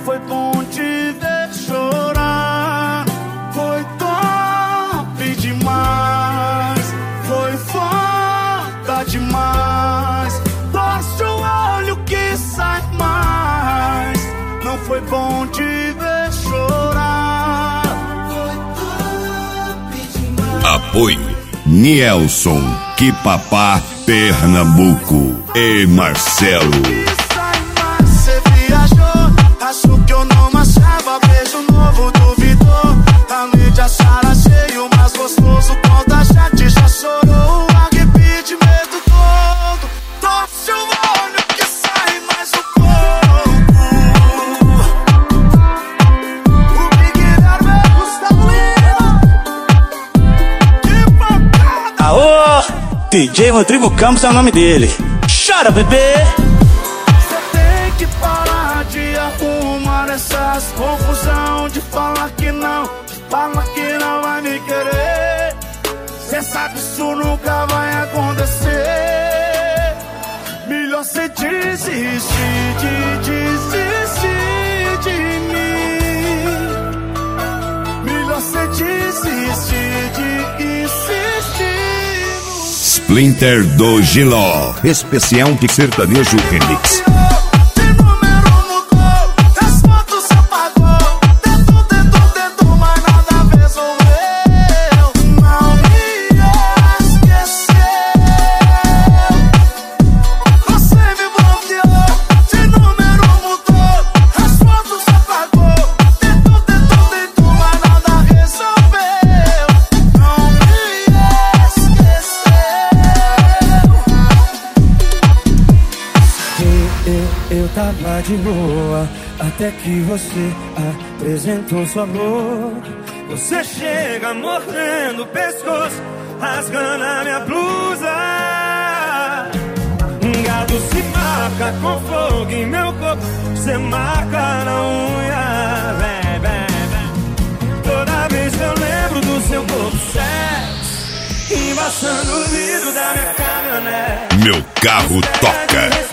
foi bom te ver chorar. Foi top demais, foi foda demais. Torce o olho que sai mais. Não foi bom te ver chorar. Foi top demais. Apoio Nielson, Que Papá, Pernambuco e Marcelo. Você viajou, achou que eu não achava. Beijo novo, duvidou. A mídia sala cheio, mas gostoso. Conta chat, já chorou. Arrepende medo todo. Torce o olho que sai mais o corpo. O Big Guilherme Gustavo Lima. Aô, DJ Rodrigo Campos é o nome dele. Chora, bebê. Que parar de arrumar essas confusão. De falar que não vai me querer. Cê sabe isso nunca vai acontecer. Melhor cê desistir de mim. Melhor cê desistir de insistir. Splinter do Giló, especial de sertanejo remix. Eu tava de boa, até que você apresentou sua boca. Você chega mordendo o pescoço, rasgando a minha blusa. Gado se marca com fogo em meu corpo, você marca na unha. Vem, vem, vem. Toda vez que eu lembro do seu corpo sexy, embaçando o vidro da minha caminhonete. Meu carro toca.